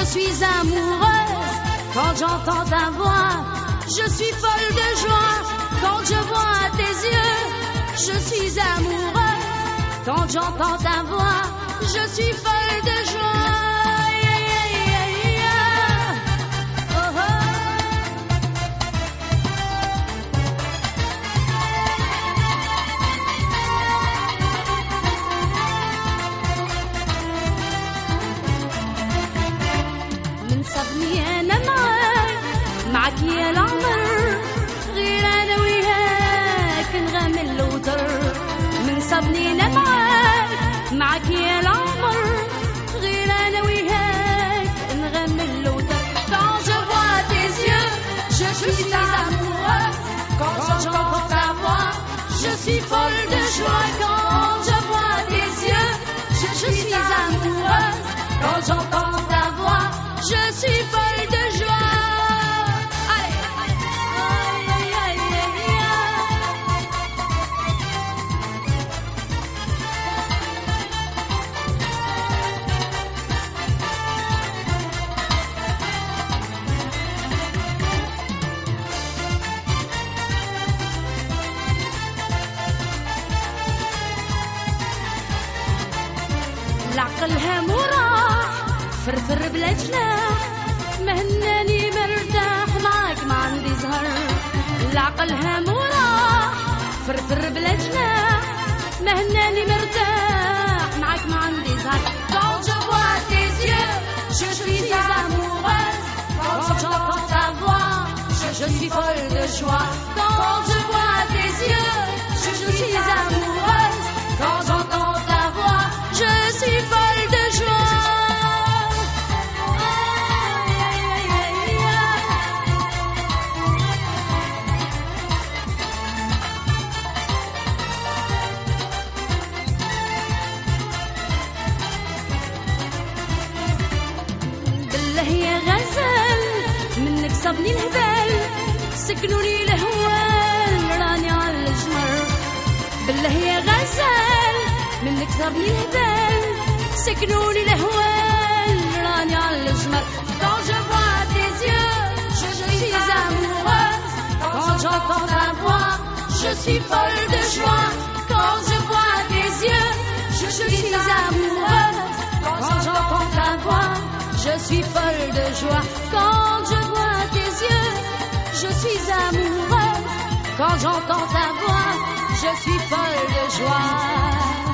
suis amoureuse quand j'entends ta voix. Je suis folle de joie quand je vois tes yeux. Je suis amoureuse quand j'entends ta voix. Je suis folle de joie. صبني أنا معك يا العمر غير أنا وياك نغامر الوتر من صبني أنا معك يا العمر غير أنا وياك نغامر الوتر. Quand je vois tes yeux, je suis amoureuse. Quand j'entends ta voix, je suis folle de joie. Quand je vois tes yeux, je suis amoureuse. Quand j'entends ta voix, je suis folle de joie. Allez. Aïe, aïe, aïe, aïe. العقل هم وراح فرفر بلا جناح مهناني مرتاح معاك ما عندي زهر. العقل هم وراح فرفر بلا جناح مهناني مرتاح معاك ما عندي زهر. Quand je vois tes yeux, je suis amoureuse. Quand j'entends ta voix, je suis folle de joie. Quand je vois tes yeux, je suis amoureuse. Quand j'entends ta voix, je suis folle de joie. يا غزال منك صابني الهبال سكنوني الهوال راني على الجمر. بالله يا غزال منك صابني الهبال سكنوني الهوال راني على الجمر. Quand je vois tes yeux, je suis amoureuse. Quand j'entends ta voix, je suis folle de joie. Quand je vois tes yeux, je suis amoureuse. Quand j'entends ta voix, je suis folle de joie. Quand je vois tes yeux, je suis amoureuse. Quand j'entends ta voix, je suis folle de joie.